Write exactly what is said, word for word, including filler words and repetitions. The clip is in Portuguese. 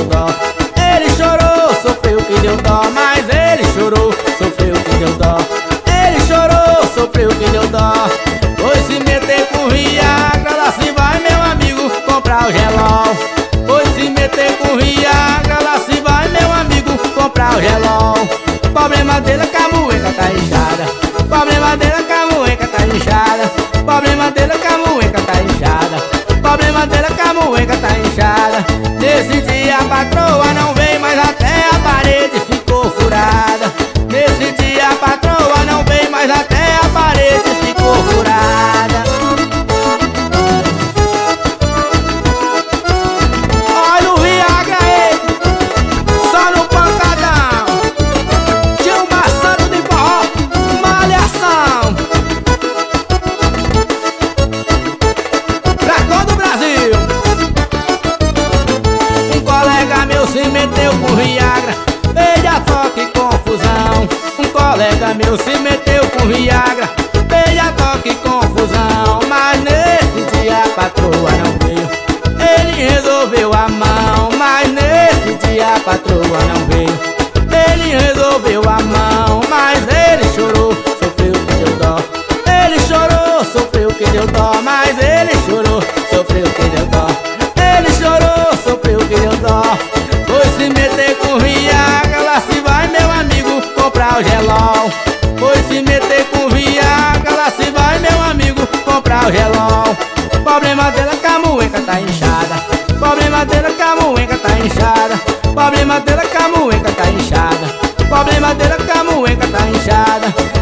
deu dó. Ele chorou, sofreu que deu dó, mas ele chorou, sofreu que deu dó. Ele chorou, sofreu que deu dó. Foi se meter com Viagra, lá se vai meu amigo comprar o gelol. Foi se meter com Viagra, lá se vai meu amigo comprar o gelol. Problema dele é que a mueca tá inchada. Problema dele é que a mueca tá inchada. Problema dele é que a mueca tá inchada. Problema dele é que a mueca tá inchada. Nesse dia a patroa não veio, mas até a parede ficou furada. Nesse dia a patroa não veio, mas até a parede ficou furada. Olha o Viagra aí, só no pancadão. Gilmar Santos de forró, malhação. Pra todo o Brasil. Um colega meu se meteu com Viagra, veja só que confusão. Um colega meu se meteu com Viagra, veja só que confusão. Mas nesse dia a patroa não veio, ele resolveu a mão. Mas nesse dia a patroa não veio, ele resolveu a mão. Mas ele chorou, sofreu que deu dó. Ele chorou, sofreu que deu dó. Mas ele chorou, sofreu que deu dó. Ele chorou, sofreu que deu dó. Foi se meter com Viagra, lá se vai meu amigo comprar o gelol. Foi se meter com Viagra, lá se vai meu amigo comprar o gelol. Problema dele é que a mueca tá inchada. Problema dele é que a mueca tá inchada. Problema dele é que a mueca tá inchada. Problema dele é que a mueca tá inchada.